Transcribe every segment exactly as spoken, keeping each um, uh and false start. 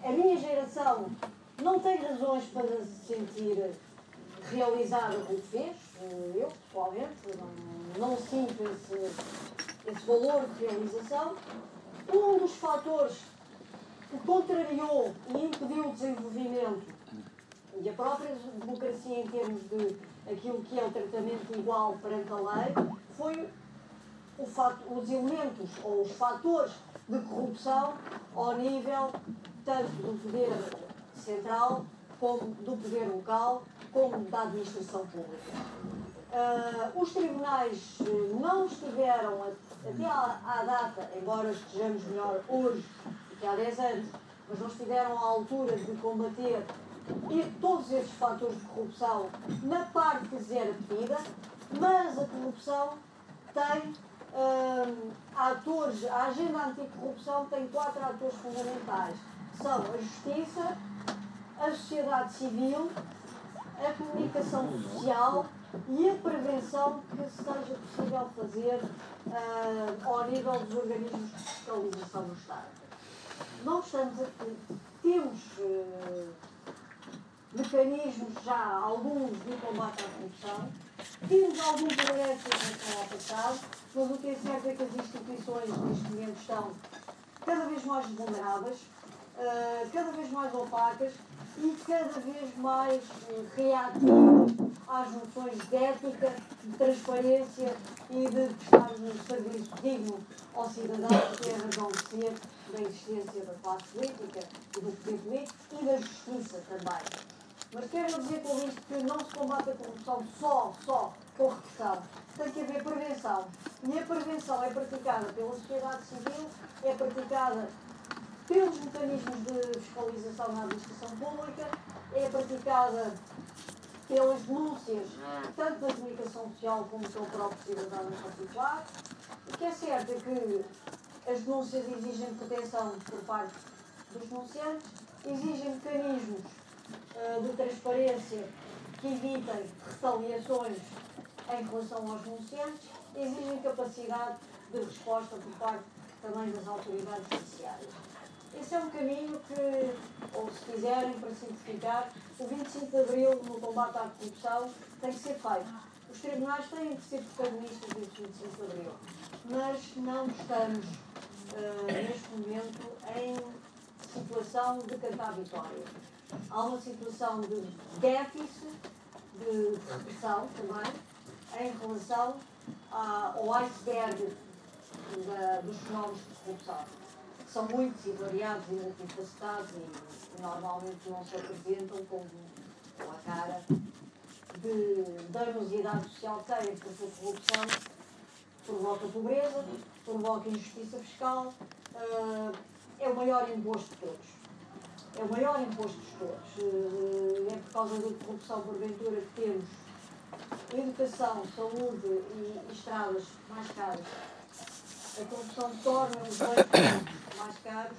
a minha geração não tem razões para se sentir realizada com o que fez. Eu, pessoalmente, não, não sinto esse, esse valor de realização. Um dos fatores que contrariou e impediu o desenvolvimento e a própria democracia em termos de aquilo que é o tratamento igual perante a lei foi o fato, os elementos ou os fatores de corrupção ao nível tanto do poder central como do poder local como da administração pública. Uh, os tribunais não estiveram até à, à data, embora estejamos melhor hoje do que há dez anos, mas não estiveram à altura de combater e todos esses fatores de corrupção na parte que lhes era pedida, mas a corrupção tem uh, atores, a agenda anticorrupção tem quatro atores fundamentais, que são a justiça, a sociedade civil, a comunicação social e a prevenção que seja possível fazer uh, ao nível dos organismos de fiscalização do Estado. Nós estamos aqui, temos uh, mecanismos já, alguns de combate à corrupção, temos algum progresso em relação ao passado, mas o que é certo é que as instituições neste momento estão cada vez mais vulneráveis, uh, cada vez mais opacas e cada vez mais uh, reativas às noções de ética, de transparência e de prestar um serviço digno ao cidadão, que é a razão de ser da existência da classe política e do poder político e da justiça também. Mas quero dizer com isto que não se combate a corrupção só, só com repressão. Tem que haver prevenção. E a prevenção é praticada pela sociedade civil, é praticada pelos mecanismos de fiscalização na administração pública, é praticada pelas denúncias, tanto da comunicação social como pelo próprio cidadão em particular. O que é certo é que as denúncias exigem proteção por parte dos denunciantes, exigem mecanismos uh, de transparência que evitem retaliações em relação aos denunciantes, exigem capacidade de resposta por parte também das autoridades judiciárias. Esse é um caminho que, ou se quiserem, para simplificar, o vinte e cinco de Abril no combate à corrupção tem que ser feito. Os tribunais têm que ser protagonistas desse vinte e cinco de Abril, mas não estamos, uh, neste momento, em situação de cantar vitória. Há uma situação de déficit, de repressão também, em relação a, ao iceberg da, dos fenómenos de corrupção. São muitos e variados e multifacetados e, e normalmente não se apresentam com, com a cara de danosidade social que têm, porque a corrupção provoca pobreza, provoca injustiça fiscal, uh, é o maior imposto de todos. É o maior imposto de todos. Uh, é por causa da corrupção, porventura, que temos educação, saúde e, e estradas mais caras. A corrupção torna os bens mais caros,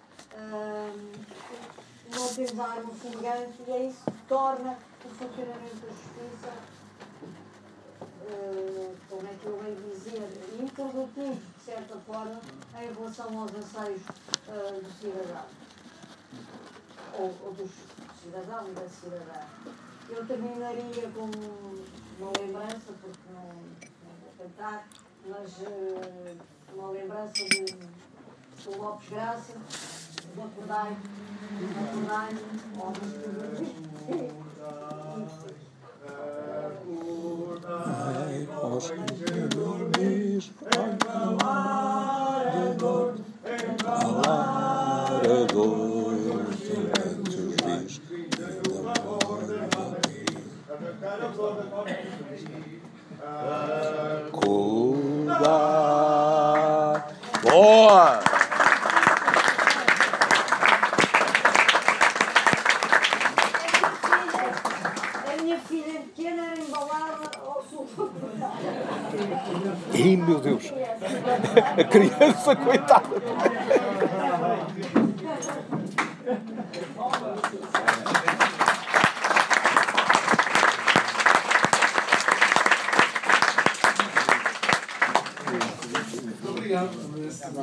uh, não temos a arma fumegante e é isso que torna o funcionamento da justiça, uh, como é que eu venho dizer, improdutivo, de certa forma, em relação aos anseios uh, do cidadão, ou, ou dos cidadão e da cidadã. Eu terminaria com uma lembrança, porque não, não vou cantar, mas uh, uma lembrança de, de Lopes Graça, de acordai, acordai, homens que Ai, aos que dormis, calar a dor, calar a dor, durante os dias da morte. Cuidar. Boa! A minha filha pequena era embalada ao sul. Ih, meu Deus! A criança, coitada!